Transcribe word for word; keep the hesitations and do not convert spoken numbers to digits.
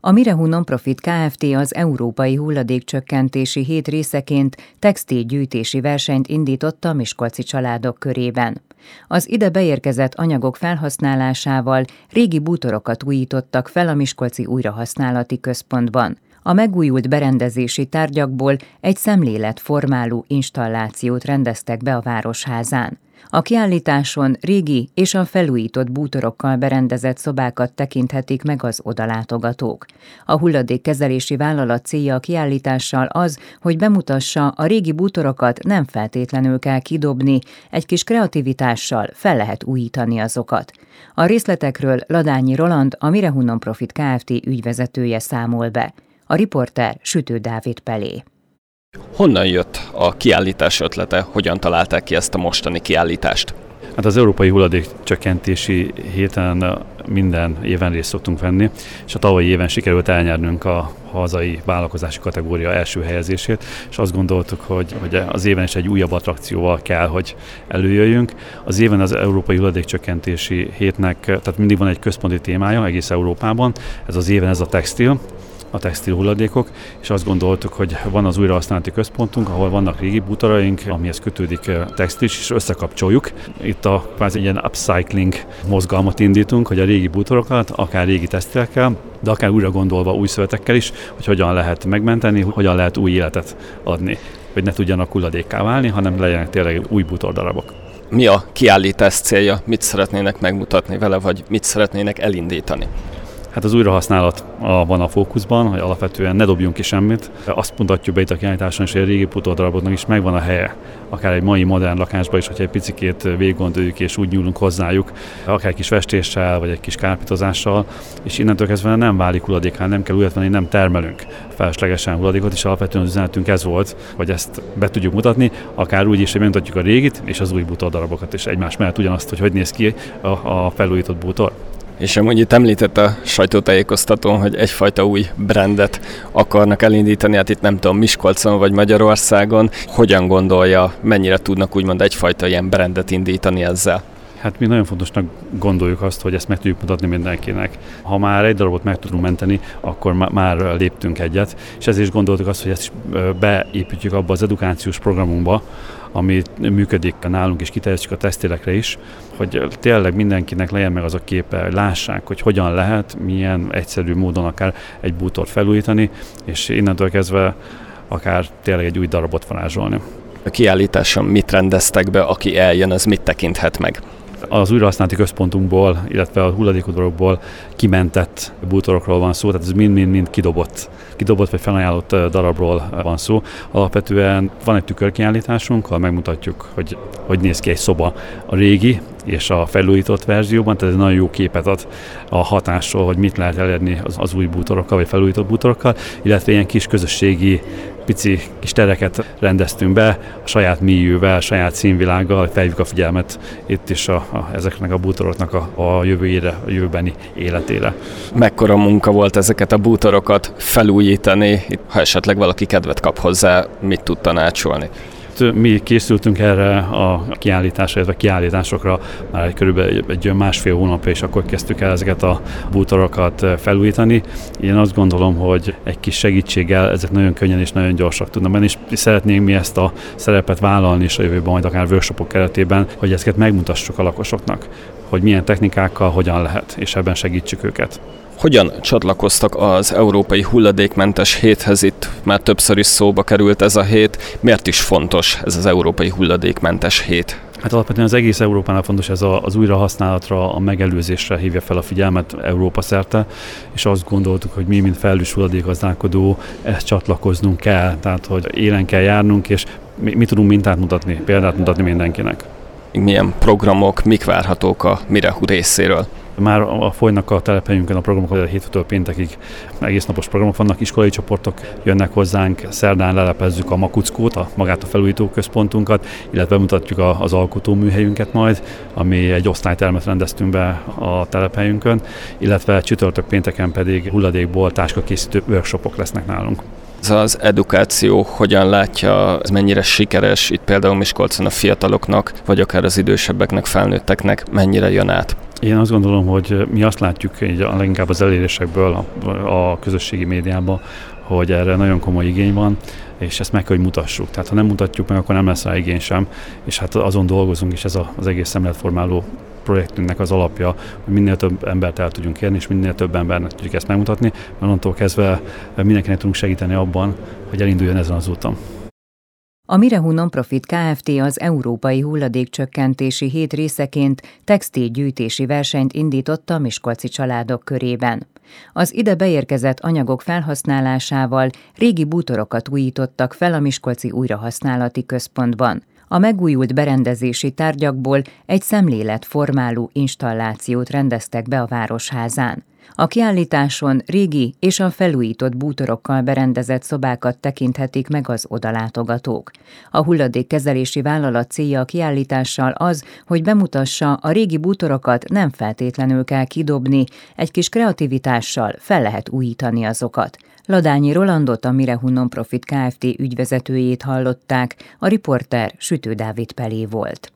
A Mirehu Nonprofit Kft. Az Európai Hulladékcsökkentési Hét részeként textilgyűjtési versenyt indított a miskolci családok körében. Az ide beérkezett anyagok felhasználásával régi bútorokat újítottak fel a miskolci újrahasználati központban. A megújult berendezési tárgyakból egy szemléletformáló installációt rendeztek be a Városházán. A kiállításon régi és a felújított bútorokkal berendezett szobákat tekinthetik meg az odalátogatók. A hulladékkezelési vállalat célja a kiállítással az, hogy bemutassa, a régi bútorokat nem feltétlenül kell kidobni, egy kis kreativitással fel lehet újítani azokat. A részletekről Ladányi Roland, a Mirehu Nonprofit Kft. Ügyvezetője számol be. A riporter Sütő Dávid Pelé. Honnan jött a kiállítás ötlete? Hogyan találták ki ezt a mostani kiállítást? Hát az Európai Hulladékcsökkentési Héten minden éven részt szoktunk venni, és a tavalyi éven sikerült elnyernünk a hazai vállalkozási kategória első helyezését, és azt gondoltuk, hogy, hogy az éven is egy újabb attrakcióval kell, hogy előjöjjünk. Az éven az Európai Hulladékcsökkentési Hétnek, tehát mindig van egy központi témája egész Európában, ez az éven ez a textil, a textil hulladékok, és azt gondoltuk, hogy van az újrahasználati központunk, ahol vannak régi bútoraink, amihez kötődik textil, és összekapcsoljuk. Itt a kvázi ilyen upcycling mozgalmat indítunk, hogy a régi bútorokat, akár régi textilekkel, de akár újra gondolva új szövetekkel is, hogy hogyan lehet megmenteni, hogyan lehet új életet adni, hogy ne tudjanak hulladékká válni, hanem legyenek tényleg új bútordarabok. Mi a kiállítás célja? Mit szeretnének megmutatni vele, vagy mit szeretnének elindítani? Hát az újrahasználat van a fókuszban, hogy alapvetően ne dobjunk ki semmit. Azt mutatjuk be itt a kiállításon is, hogy a régi bútordaraboknak is megvan a helye. Akár egy mai modern lakásban is, hogyha egy picikét végiggondoljuk és úgy nyúlunk hozzájuk, akár egy kis festéssel, vagy egy kis kárpítozással, és innentől kezdve nem válik hulladékká, nem kell újat venni, nem termelünk feleslegesen hulladékot, és alapvetően az üzenetünk ez volt, hogy ezt be tudjuk mutatni, akár úgy is, hogy bemutatjuk a régit és az új bútordarabokat is egymás mellett ugyanazt, hogy hogy néz ki a, a felújított bútor. És amúgy itt említett a sajtótájékoztatón, hogy egyfajta új brandet akarnak elindítani, hát itt nem tudom, Miskolcon vagy Magyarországon. Hogyan gondolja, mennyire tudnak úgymond egyfajta ilyen brandet indítani ezzel? Hát mi nagyon fontosnak gondoljuk azt, hogy ezt meg tudjuk mutatni mindenkinek. Ha már egy darabot meg tudunk menteni, akkor már léptünk egyet, és ezért is gondoltuk azt, hogy ezt is beépítjük abba az edukációs programunkba, ami működik nálunk, és kiterjesztjük a textilekre is, hogy tényleg mindenkinek legyen meg az a képe, hogy lássák, hogy hogyan lehet, milyen egyszerű módon akár egy bútort felújítani, és innentől kezdve akár tényleg egy új darabot varázsolni. A kiállításon mit rendeztek be, aki eljön, az mit tekinthet meg? Az újrahasználati központunkból, illetve a hulladékodorokból kimentett bútorokról van szó, tehát ez mind-mind-mind kidobott, kidobott vagy felajánlott darabról van szó. Alapvetően van egy tükörkiállításunk, ahol megmutatjuk, hogy hogy néz ki egy szoba a régi és a felújított verzióban, tehát ez nagyon jó képet ad a hatásról, hogy mit lehet elérni az, az új bútorokkal, vagy felújított bútorokkal, illetve ilyen kis közösségi pici kis tereket rendeztünk be a saját mélyűvel, a saját színvilággal, hogy felhívjuk a figyelmet itt is a, a, ezeknek a bútoroknak a, a jövőjére, a jövőbeni életére. Mekkora munka volt ezeket a bútorokat felújítani? Ha esetleg valaki kedvet kap hozzá, mit tud tanácsolni? Mi készültünk erre a kiállításra, illetve kiállításokra már egy körülbelül egy másfél hónapja, és akkor kezdtük el ezeket a bútorokat felújítani. Én azt gondolom, hogy egy kis segítséggel ezek nagyon könnyen és nagyon gyorsak tudnak menni, és szeretnénk mi ezt a szerepet vállalni is a jövőben, majd akár workshopok keretében, hogy ezeket megmutassuk a lakosoknak, hogy milyen technikákkal hogyan lehet, és ebben segítsük őket. Hogyan csatlakoztak az Európai Hulladékmentes Héthez? Itt már többször is szóba került ez a hét. Miért is fontos ez az Európai Hulladékmentes Hét? Hát alapvetően az egész Európánál fontos, ez a, az újrahasználatra, a megelőzésre hívja fel a figyelmet Európa szerte, és azt gondoltuk, hogy mi, mint felelős hulladékgazdálkodó, ezt csatlakoznunk kell, tehát hogy élen kell járnunk, és mi, mi tudunk mintát mutatni, példát mutatni mindenkinek. Milyen programok, mik várhatók a Mirehu részéről? Már a, folynak a telephelyünkön a programok, hogy a hétfőtől péntekig egész napos programok vannak, iskolai csoportok jönnek hozzánk, szerdán lelepezzük a Makuckót, a magát a felújító központunkat, illetve bemutatjuk a, az alkotóműhelyünket majd, ami egy osztálytermet rendeztünk be a telephelyünkön, illetve csütörtök pénteken pedig hulladékból táskakészítő workshopok lesznek nálunk. Ez az edukáció hogyan látja, ez mennyire sikeres itt például Miskolcon a fiataloknak, vagy akár az idősebbeknek, felnőtteknek, mennyire jön át? Én azt gondolom, hogy mi azt látjuk így a leginkább az elérésekből a, a közösségi médiában, hogy erre nagyon komoly igény van, és ezt meg kell, hogy mutassuk. Tehát ha nem mutatjuk meg, akkor nem lesz rá igény sem, és hát azon dolgozunk, és ez az egész szemléletformáló projektünknek az alapja, hogy minél több embert el tudjunk érni, és minél több embernek tudjuk ezt megmutatni, mert onnantól kezdve mindenkinek tudunk segíteni abban, hogy elinduljon ezen az úton. A Mirehu Nonprofit Kft. Az Európai Hulladékcsökkentési Hét részeként textilgyűjtési versenyt indította a miskolci családok körében. Az ide beérkezett anyagok felhasználásával régi bútorokat újítottak fel a miskolci újrahasználati központban. A megújult berendezési tárgyakból egy szemléletformáló installációt rendeztek be a Városházán. A kiállításon régi és a felújított bútorokkal berendezett szobákat tekinthetik meg az odalátogatók. A hulladékkezelési vállalat célja a kiállítással az, hogy bemutassa, a régi bútorokat nem feltétlenül kell kidobni, egy kis kreativitással fel lehet újítani azokat. Ladányi Rolandot, a Mirehu Nonprofit Kft. Ügyvezetőjét hallották, a riporter Sütő Dávid Pelé volt.